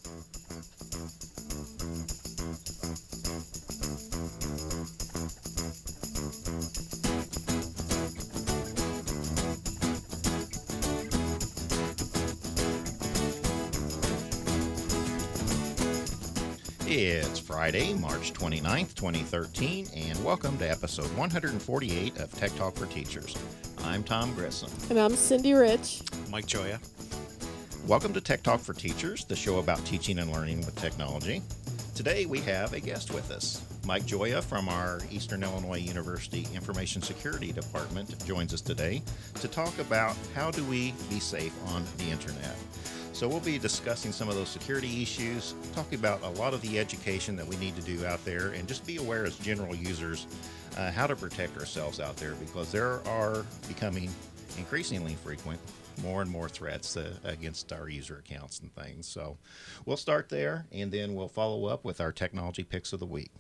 It's Friday, March 29th, 2013, and welcome to episode 148 of Tech Talk for Teachers. I'm Tom Grissom. And I'm Cindy Rich. Mike Joya. Welcome to Tech Talk for Teachers, the show about teaching and learning with technology. Today we have a guest with us. Mike Joya from our Eastern Illinois University Information Security Department joins us today to talk about how do we be safe on the internet. So we'll be discussing some of those security issues, talking about a lot of the education that we need to do out there, and just be aware as general users how to protect ourselves out there, because there are becoming increasingly frequent more and more threats against our user accounts and things. So we'll start there, and then we'll follow up with our technology picks of the week.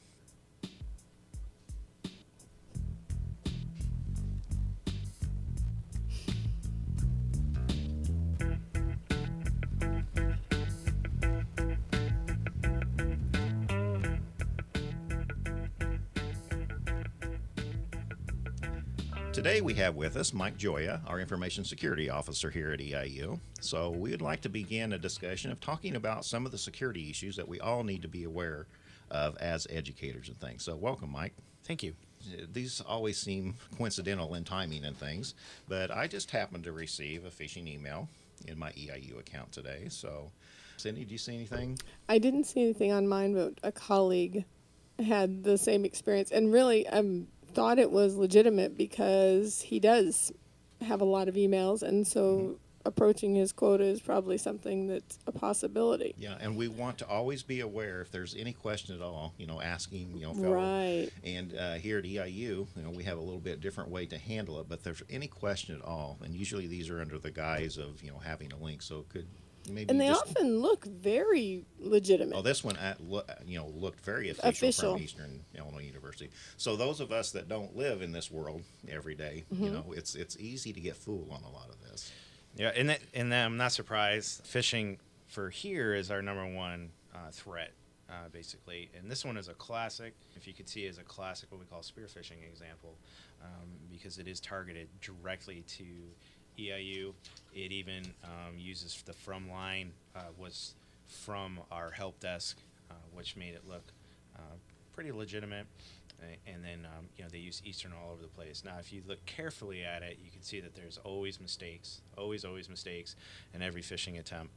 Today we have with us Mike Joya, our Information Security Officer here at EIU. So we would like to begin a discussion of talking about some of the security issues that we all need to be aware of as educators and things. So welcome, Mike. Thank you. These always seem coincidental in timing and things, but I just happened to receive a phishing email in my EIU account today. So, Cindy, do you see anything? I didn't see anything on mine, but a colleague had the same experience. And really, thought it was legitimate because he does have a lot of emails, and so approaching his quota is probably something that's a possibility. Yeah, and we want to always be aware if there's any question at all, asking, fellow. Right. And here at EIU, we have a little bit different way to handle it, but if there's any question at all, and usually these are under the guise of, having a link, so it could maybe and they often look very legitimate. Oh, this one, looked very official from Eastern Illinois University. So those of us that don't live in this world every day, it's easy to get fooled on a lot of this. Yeah, and I'm not surprised. Phishing for here is our number one threat, basically. And this one is a classic. If you could see it as a classic, what we call spear phishing example, because it is targeted directly to EIU. It even uses the from line, was from our help desk, which made it look pretty legitimate. And then, they use Eastern all over the place. Now, if you look carefully at it, you can see that there's always mistakes, always mistakes in every phishing attempt.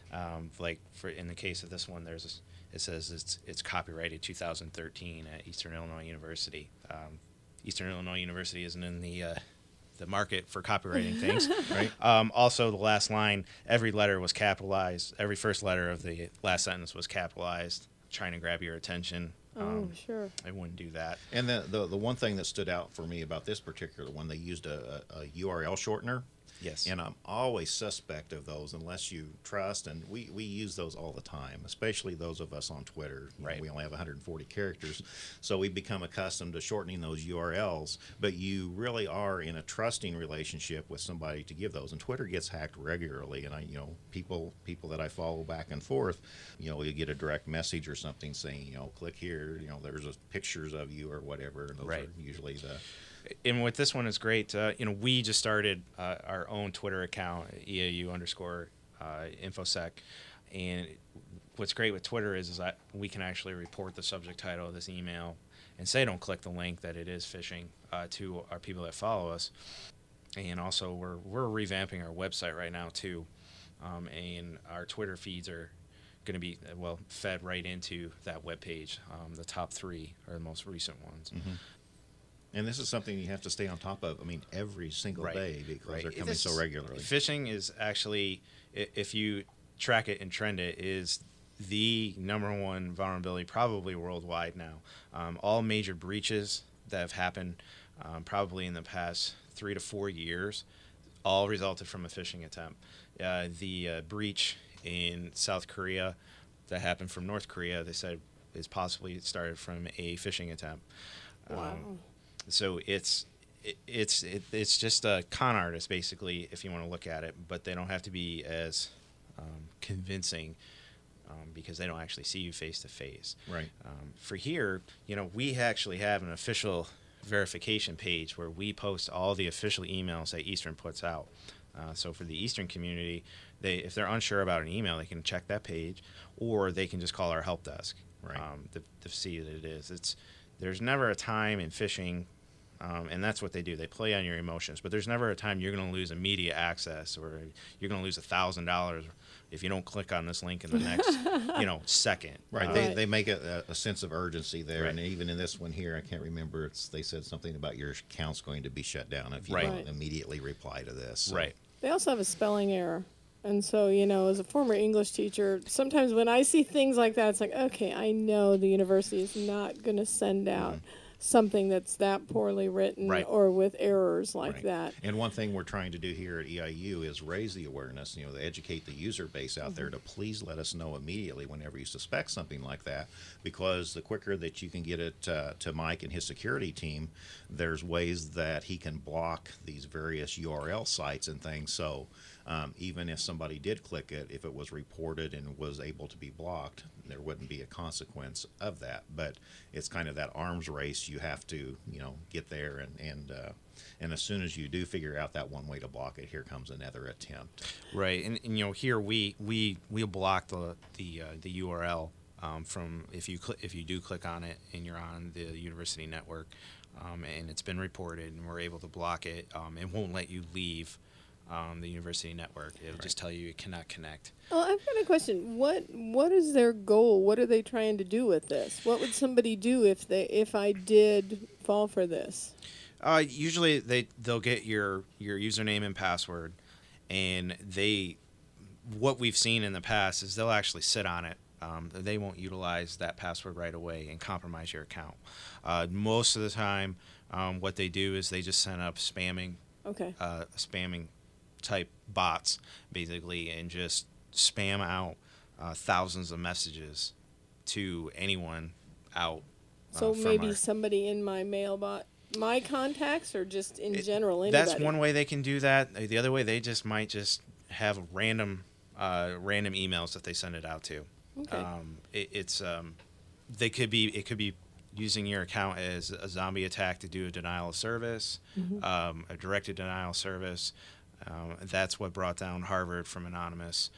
In the case of this one, it says it's copyrighted 2013 at Eastern Illinois University. Eastern Illinois University isn't in the market for copywriting things, right? Also, the last line, every letter was capitalized. Every first letter of the last sentence was capitalized, trying to grab your attention. Sure. I wouldn't do that. And the one thing that stood out for me about this particular one, they used a URL shortener. Yes. And I'm always suspect of those unless you trust, and we use those all the time, especially those of us on Twitter. Right. We only have 140 characters, so we become accustomed to shortening those URLs, but you really are in a trusting relationship with somebody to give those. And Twitter gets hacked regularly, and people that I follow back and forth, you get a direct message or something saying, click here, there's pictures of you or whatever, and those right. are usually the... And with this one is great. We just started our own Twitter account, EAU_infosec. And what's great with Twitter is that we can actually report the subject title of this email and say don't click the link, that it is phishing, to our people that follow us. And also we're revamping our website right now too. And our Twitter feeds are going to be fed right into that webpage. The top 3 are the most recent ones. Mm-hmm. And this is something you have to stay on top of, every single day, because they're coming so regularly. Phishing is actually, if you track it and trend it, is the number one vulnerability probably worldwide now. All major breaches that have happened probably in the past 3 to 4 years all resulted from a phishing attempt. The breach in South Korea that happened from North Korea, they said, is possibly started from a phishing attempt. Wow. So it's just a con artist, basically, if you want to look at it, but they don't have to be as convincing because they don't actually see you face to face. Right. For here, we actually have an official verification page where we post all the official emails that Eastern puts out. So for the Eastern community, if they're unsure about an email, they can check that page, or they can just call our help desk Right. to see that it is. There's never a time in phishing, and that's what they do. They play on your emotions, but there's never a time you're going to lose immediate access, or you're going to lose $1,000 if you don't click on this link in the next, second. Right. Right. They make a sense of urgency there, Right. and even in this one here, I can't remember. They said something about your account's going to be shut down if you Right. don't Right. immediately reply to this. So- Right. They also have a spelling error. And so, as a former English teacher, sometimes when I see things like that, it's like, okay, I know the university is not going to send out something that's that poorly written Right. or with errors like Right. that. And one thing we're trying to do here at EIU is raise the awareness, to educate the user base out there to please let us know immediately whenever you suspect something like that, because the quicker that you can get it to Mike and his security team, there's ways that he can block these various URL sites and things. So even if somebody did click it, if it was reported and was able to be blocked, there wouldn't be a consequence of that. But it's kind of that arms race. You have to, get there, and as soon as you do figure out that one way to block it, here comes another attempt. Right, and here we block the URL from if you do click on it and you're on the university network, and it's been reported, and we're able to block it. It won't let you leave the university network. It'll just tell you cannot connect. Well, I've got a question. What is their goal? What are they trying to do with this? What would somebody do if I did fall for this? Usually they'll get your username and password, and what we've seen in the past is they'll actually sit on it. They won't utilize that password right away and compromise your account. Most of the time, what they do is they just send up spamming type bots, basically, and just spam out thousands of messages to anyone out. So from maybe our- somebody in my mailbot, my contacts, or just in general, anybody? That's one way they can do that. The other way, they might have random emails that they send it out to. Okay. It could be using your account as a zombie attack to do a denial of service, a directed denial of service. That's what brought down Harvard from Anonymous,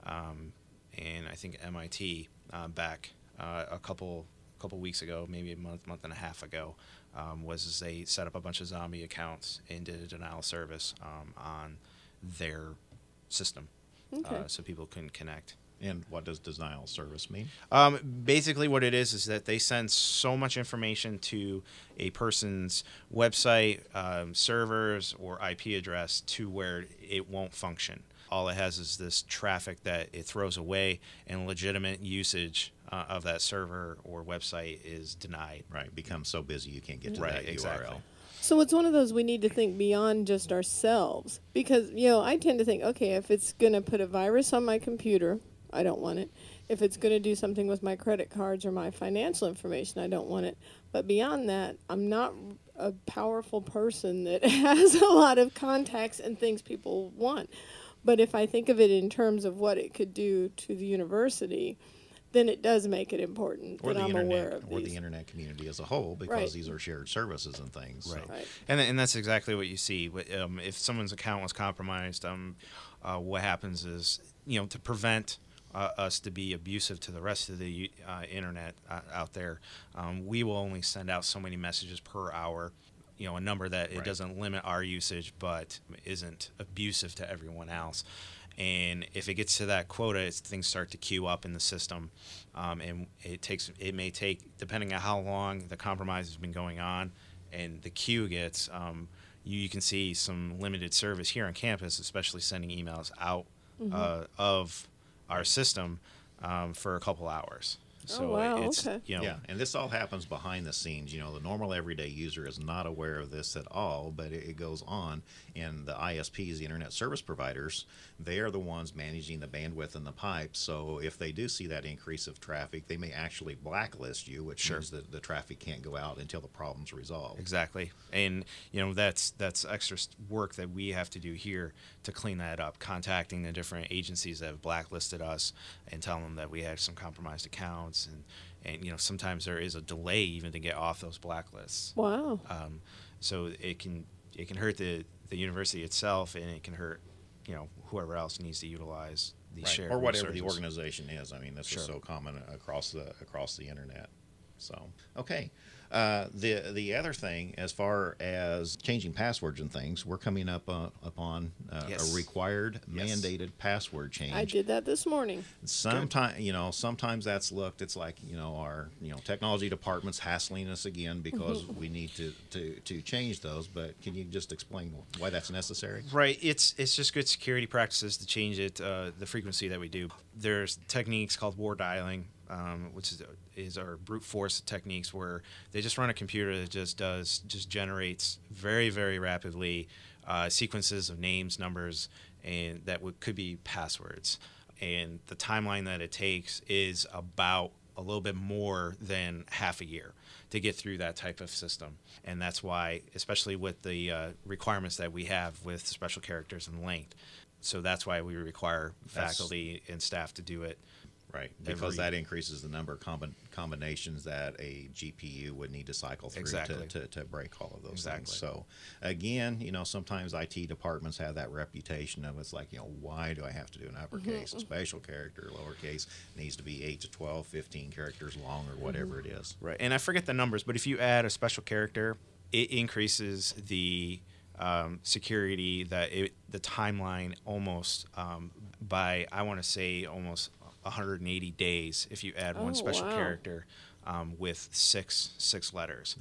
and I think MIT back a couple weeks ago, maybe a month and a half ago, was they set up a bunch of zombie accounts and did a denial of service on their system, so people couldn't connect. And what does denial of service mean? Basically, what it is that they send so much information to a person's website, servers, or IP address to where it won't function. All it has is this traffic that it throws away, and legitimate usage of that server or website is denied. Right, becomes so busy you can't get to Right, that exactly. URL. So it's one of those we need to think beyond just ourselves, because I tend to think, okay, if it's going to put a virus on my computer, I don't want it. If it's going to do something with my credit cards or my financial information, I don't want it. But beyond that, I'm not a powerful person that has a lot of contacts and things people want. But if I think of it in terms of what it could do to the university, then it does make it important Or that the I'm internet, aware of or these. the internet community as a whole, because Right. these are shared services and things. Right. So. Right. And that's exactly what you see. If someone's account was compromised, what happens is, to prevent us to be abusive to the rest of the internet out there, we will only send out so many messages per hour, a number that it Right. doesn't limit our usage but isn't abusive to everyone else. And if it gets to that quota, things start to queue up in the system, and it may take, depending on how long the compromise has been going on, and the queue gets, you can see some limited service here on campus, especially sending emails out of our system for a couple hours. So wow, it's, okay. Yeah, and this all happens behind the scenes. The normal everyday user is not aware of this at all, but it goes on. And the ISPs, the internet service providers, they are the ones managing the bandwidth and the pipes. So if they do see that increase of traffic, they may actually blacklist you, which means that the traffic can't go out until the problem's resolved. Exactly. And, that's extra work that we have to do here to clean that up, contacting the different agencies that have blacklisted us and telling them that we have some compromised accounts. And sometimes there is a delay even to get off those blacklists. Wow. So it can hurt the university itself, and it can hurt whoever else needs to utilize these shared or whatever the resources. organization is. I mean, this is so common across the internet. So okay. The other thing, as far as changing passwords and things, we're coming up upon Yes. a required Yes. mandated password change. I did that this morning. Sometimes that's looked. It's like our technology department's hassling us again because we need to change those. But can you just explain why that's necessary? Right. It's just good security practices to change it, the frequency that we do. There's techniques called war dialing, which is our brute force techniques, where they just run a computer that just generates very, very rapidly sequences of names, numbers, and that could be passwords. And the timeline that it takes is about a little bit more than half a year to get through that type of system. And that's why, especially with the requirements that we have with special characters and length, so that's why we require faculty and staff to do it. Right, because that increases the number of combinations that a GPU would need to cycle through to break all of those things. So, again, sometimes IT departments have that reputation of it's like, why do I have to do an uppercase? A special character, lowercase, needs to be 8 to 12, 15 characters long or whatever it is. Right, and I forget the numbers, but if you add a special character, it increases the security, the timeline almost by, I want to say, almost 180 days if you add one special character with six letters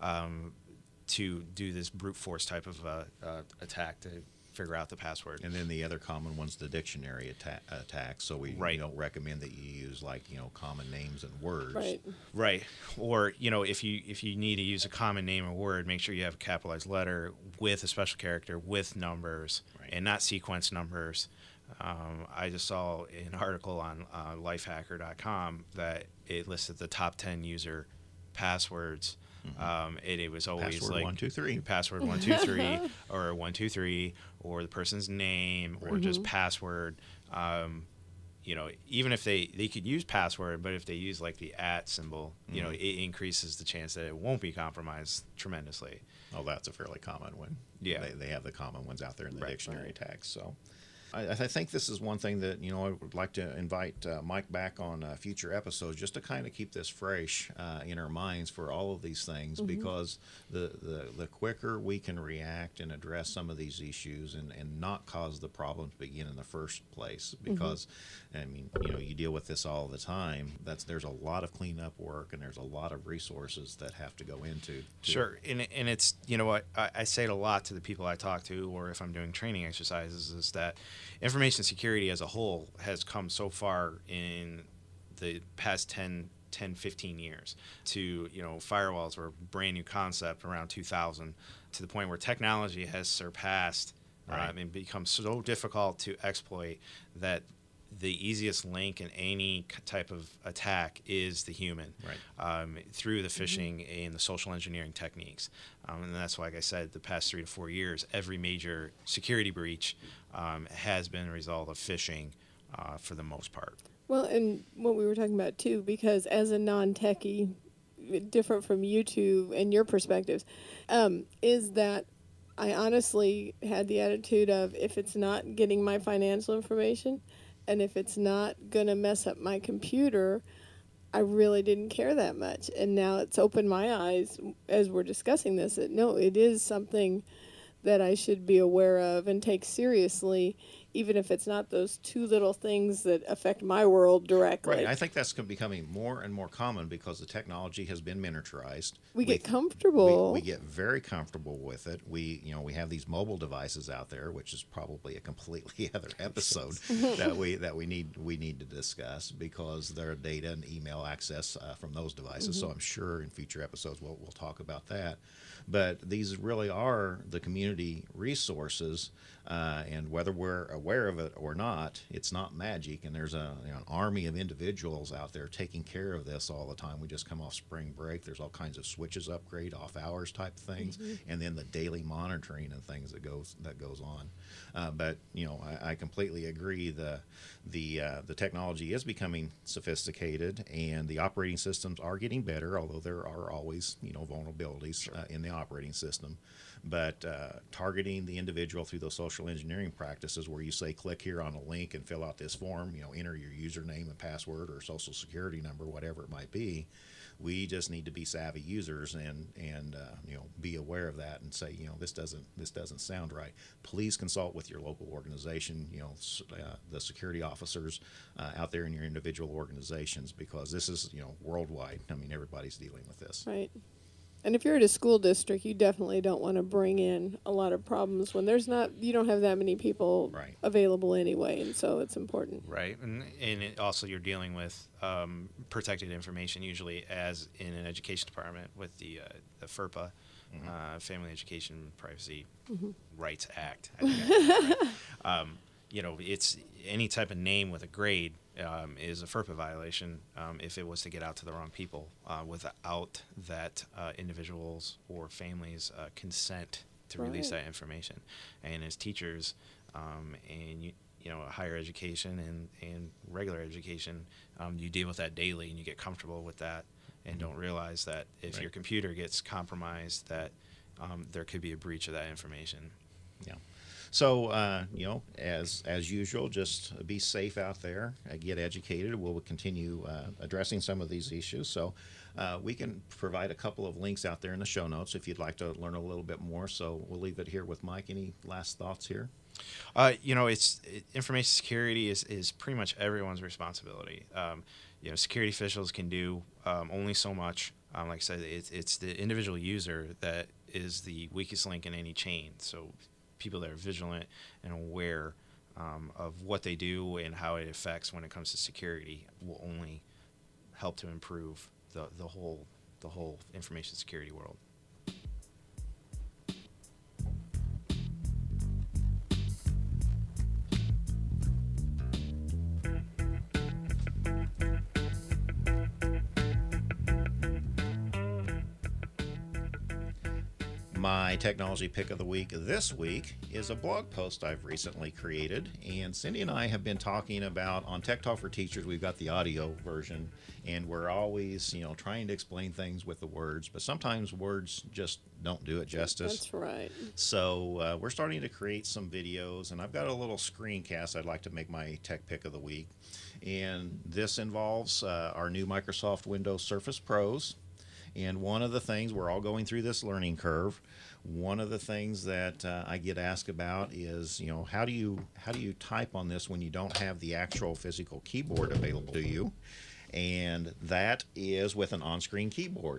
to do this brute force type of attack to figure out the password. And then the other common one's the dictionary attack. So we don't recommend that you use common names and words. Right. Or if you need to use a common name or word, make sure you have a capitalized letter with a special character with numbers and not sequence numbers. I just saw an article on lifehacker.com that it listed the top 10 user passwords. And it was always password 123, password 123, or 123, or the person's name, or just password. Even if they could use password, but if they use the @ symbol, it increases the chance that it won't be compromised tremendously. Oh, that's a fairly common one. Yeah, they have the common ones out there in the dictionary tags. So. I think this is one thing that I would like to invite Mike back on future episodes, just to kind of keep this fresh in our minds for all of these things, because the quicker we can react and address some of these issues and not cause the problem to begin in the first place, because you deal with this all the time. There's a lot of cleanup work and there's a lot of resources that have to go into. Sure, and it's I say it a lot to the people I talk to, or if I'm doing training exercises, is that information security as a whole has come so far in the past 10, 15 years to, firewalls were a brand new concept around 2000, to the point where technology has surpassed and become so difficult to exploit that the easiest link in any type of attack is the human, through the phishing and the social engineering techniques. And that's why, like I said, the past 3 to 4 years, every major security breach has been a result of phishing for the most part. Well, and what we were talking about, too, because as a non-techie, different from you two and your perspectives, is that I honestly had the attitude of, if it's not getting my financial information and if it's not going to mess up my computer, I really didn't care that much. And now it's opened my eyes as we're discussing this, that no, it is something that I should be aware of and take seriously, even if it's not those two little things that affect my world directly. Right. I think that's becoming more and more common because the technology has been miniaturized. We get comfortable. We get very comfortable with it. We have these mobile devices out there, which is probably a completely other episode that we need to discuss, because there are data and email access from those devices. So I'm sure in future episodes we'll talk about that. But these really are the community resources, and whether we're aware of it or not, it's not magic. And there's an army of individuals out there taking care of this all the time. We just come off spring break. There's all kinds of switches upgrade, off hours type things, and then the daily monitoring and things that goes on. But I completely agree. The technology is becoming sophisticated, and the operating systems are getting better, although there are always vulnerabilities in the operating system. But targeting the individual through those social engineering practices, where you say click here on a link and fill out this form, enter your username and password or social security number, whatever it might be. We just need to be savvy users and be aware of that and say, this doesn't sound right. Please consult with your local organization, the security officers out there in your individual organizations, because this is worldwide. I mean, everybody's dealing with this. Right. And if you're at a school district, you definitely don't want to bring in a lot of problems when you don't have that many people available anyway, and so it's important. Right, and also you're dealing with protected information, usually as in an education department with the FERPA, Family Education Privacy Rights Act. I think it's any type of name with a grade is a FERPA violation if it was to get out to the wrong people without that individuals or families' consent to release that information. And as teachers and higher education and regular education, you deal with that daily and you get comfortable with that and don't realize that if your computer gets compromised, that there could be a breach of that information. Yeah. So, as usual, just be safe out there, get educated. We'll continue addressing some of these issues. So we can provide a couple of links out there in the show notes if you'd like to learn a little bit more. So we'll leave it here with Mike. Any last thoughts here? Information security is pretty much everyone's responsibility. Security officials can do only so much. Like I said, it's the individual user that is the weakest link in any chain. So people that are vigilant and aware of what they do and how it affects when it comes to security will only help to improve the whole information security world. My technology pick of the week this week is a blog post I've recently created, and Cindy and I have been talking about, on Tech Talk for Teachers, we've got the audio version, and we're always, trying to explain things with the words, but sometimes words just don't do it justice. That's right. So we're starting to create some videos, and I've got a little screencast I'd like to make my tech pick of the week, and this involves our new Microsoft Windows Surface Pros. And one of the things, we're all going through this learning curve, one of the things that I get asked about is, how do you type on this when you don't have the actual physical keyboard available to you? And that is with an on-screen keyboard.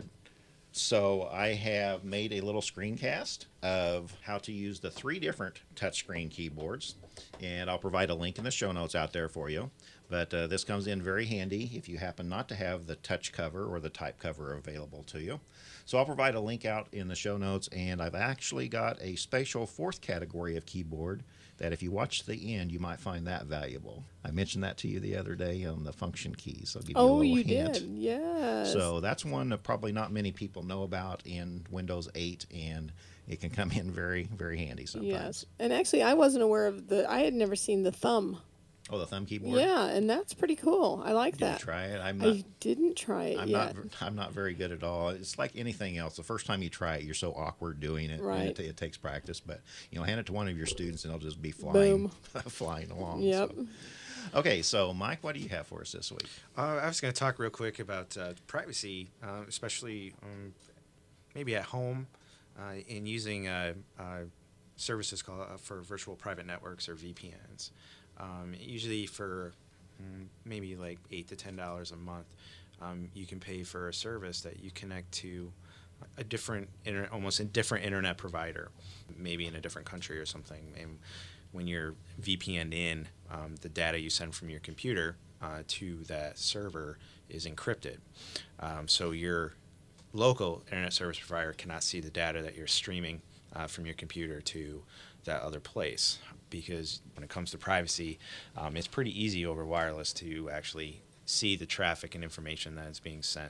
So I have made a little screencast of how to use the 3 different touchscreen keyboards, and I'll provide a link in the show notes out there for you. But this comes in very handy if you happen not to have the touch cover or the type cover available to you. So I'll provide a link out in the show notes, and I've actually got a special 4th category of keyboard that if you watch to the end, you might find that valuable. I mentioned that to you the other day on the function keys. I'll give you a little hint. Did, yes. So that's one that probably not many people know about in Windows 8, and it can come in very, very handy sometimes. Yes, and actually I wasn't aware of I had never seen the thumb. Oh, the thumb keyboard? Yeah, and that's pretty cool. I like that. Did you try it? I didn't try it yet. I'm not very good at all. It's like anything else. The first time you try it, you're so awkward doing it. Right. And it takes practice. But, hand it to one of your students, and they'll just be flying along. Yep. So. Okay, so Mike, what do you have for us this week? I was going to talk real quick about privacy, especially maybe at home, in using services called for virtual private networks, or VPNs. Usually for maybe like $8 to $10 a month, you can pay for a service that you connect to a different, almost a different internet provider, maybe in a different country or something. And when you're VPN'd in, the data you send from your computer to that server is encrypted. So your local internet service provider cannot see the data that you're streaming from your computer to that other place. Because when it comes to privacy, it's pretty easy over wireless to actually see the traffic and information that is being sent.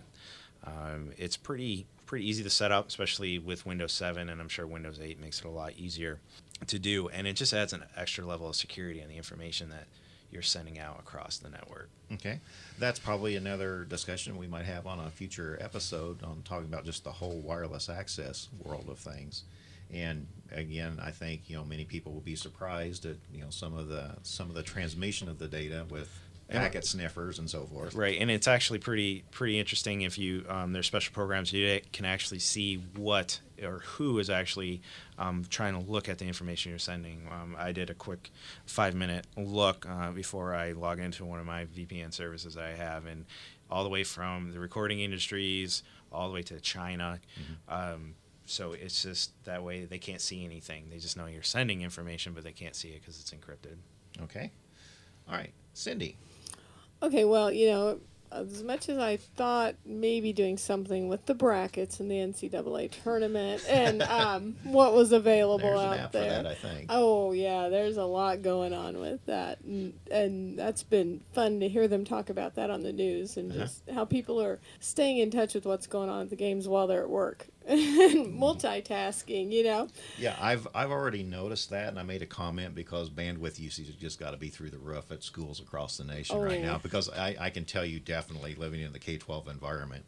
It's pretty easy to set up, especially with Windows 7, and I'm sure Windows 8 makes it a lot easier to do. And it just adds an extra level of security in the information that you're sending out across the network. Okay. That's probably another discussion we might have on a future episode on talking about just the whole wireless access world of things. And again, I think, many people will be surprised at, some of the transmission of the data with packet sniffers and so forth. Right, and it's actually pretty interesting if you there's special programs you can actually see what or who is actually trying to look at the information you're sending. I did a quick 5-minute look before I log into one of my VPN services I have, and all the way from the recording industries all the way to China. Mm-hmm. So it's just that way they can't see anything. They just know you're sending information, but they can't see it because it's encrypted. Okay. All right. Cindy. Okay, well, as much as I thought maybe doing something with the brackets in the NCAA tournament and what was available there's out an app there. for that, I think. Oh, yeah, there's a lot going on with that. And that's been fun to hear them talk about that on the news and just how people are staying in touch with what's going on at the games while they're at work. And multitasking, Yeah, I've already noticed that, and I made a comment because bandwidth usage has just got to be through the roof at schools across the nation right now. Because I can tell you definitely living in the K-12 environment,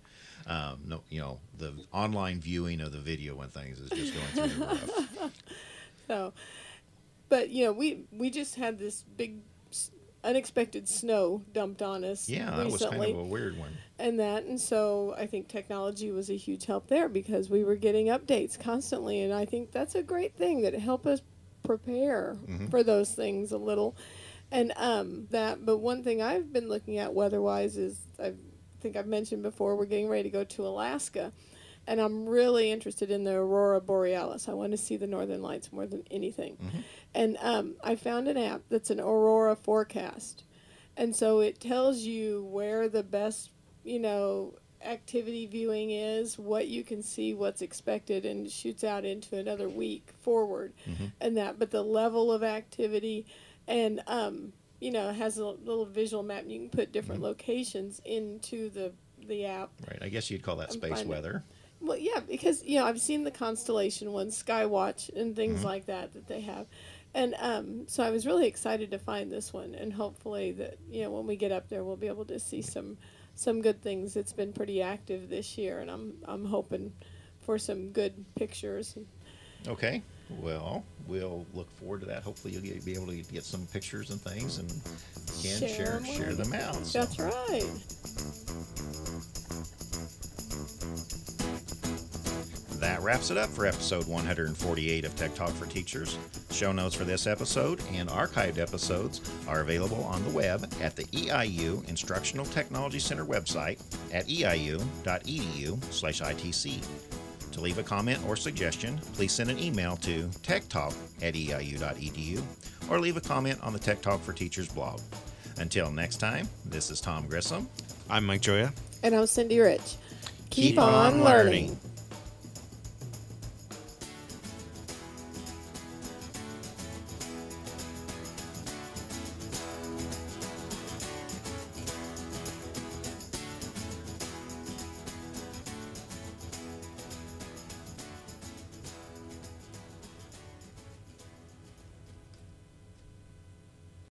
the online viewing of the video and things is just going through the roof. So, but we just had this big unexpected snow dumped on us. Yeah, that recently, was kind of a weird one. And so I think technology was a huge help there because we were getting updates constantly, and I think that's a great thing that help us prepare for those things a little. And but one thing I've been looking at weather-wise is I think I've mentioned before we're getting ready to go to Alaska, and I'm really interested in the Aurora Borealis. I want to see the Northern Lights more than anything. Mm-hmm. And I found an app that's an Aurora forecast. And so it tells you where the best, activity viewing is, what you can see, what's expected, and shoots out into another week forward. Mm-hmm. But the level of activity and, it has a little visual map. And you can put different locations into the app. Right. I guess you'd call that space weather. Well, yeah, because, I've seen the constellation ones, Skywatch, and things like that they have. And so I was really excited to find this one, and hopefully that, when we get up there, we'll be able to see some good things. It's been pretty active this year, and I'm hoping for some good pictures. Okay. Well, we'll look forward to that. Hopefully you'll be able to get some pictures and things and again, share them out. So. That's right. That wraps it up for episode 148 of Tech Talk for Teachers. Show notes for this episode and archived episodes are available on the web at the EIU Instructional Technology Center website at eiu.edu/ITC. To leave a comment or suggestion, please send an email to techtalk@eiu.edu or leave a comment on the Tech Talk for Teachers blog. Until next time, this is Tom Grissom. I'm Mike Joya. And I'm Cindy Rich. Keep on learning.